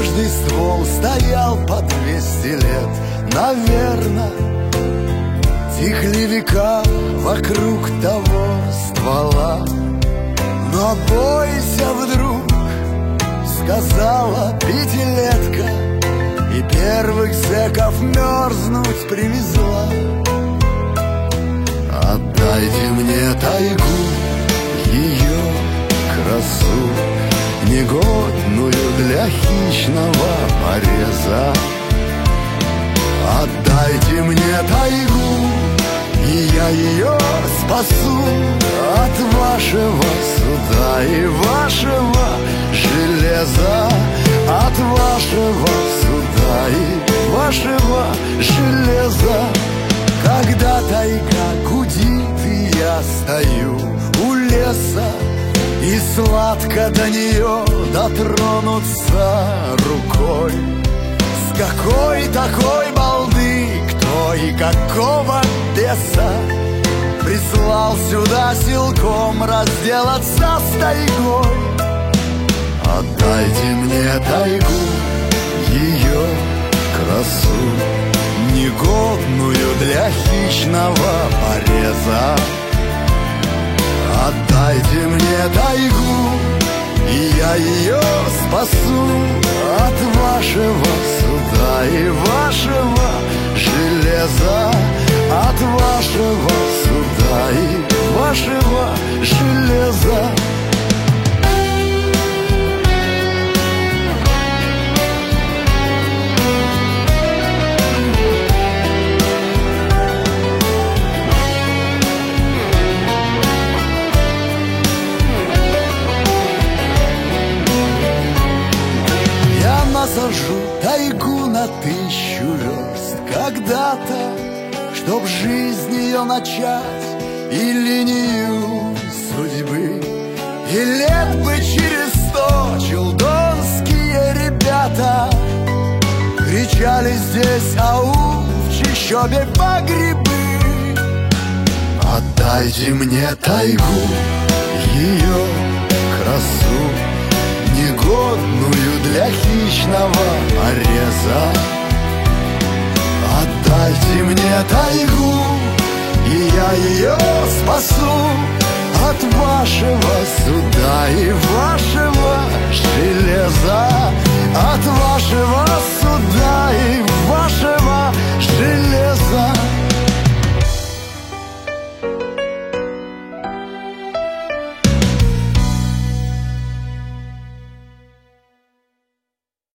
каждый ствол стоял по 200 лет, наверно. Тихли века вокруг того ствола. Но бойся вдруг, сказала пятилетка, и первых зэков мерзнуть привезла. Отдайте мне тайгу, ее красу, негодную для хищного пореза. Отдайте мне тайгу, и я ее спасу от вашего суда и вашего железа. От вашего суда и вашего железа. Когда тайга гудит, и я стою у леса, и сладко до нее дотронуться рукой. С какой такой балды, кто и какого беса прислал сюда силком разделаться с тайгой? Отдайте мне тайгу, ее красу, негодную для хищного пореза. Отдайте мне тайгу, и я ее спасу от вашего суда и вашего железа. От вашего суда и вашего железа. Насажу тайгу на 1000 верст когда-то, чтоб жизнь ее начать и линию судьбы. И лет бы через 100 челдонские ребята кричали здесь ау, в чащобе по грибы. Отдайте мне тайгу, ее красу, негодную для хищного пореза. Отдайте мне тайгу, и я ее спасу от вашего суда и вашего железа. От вашего суда и вашего железа.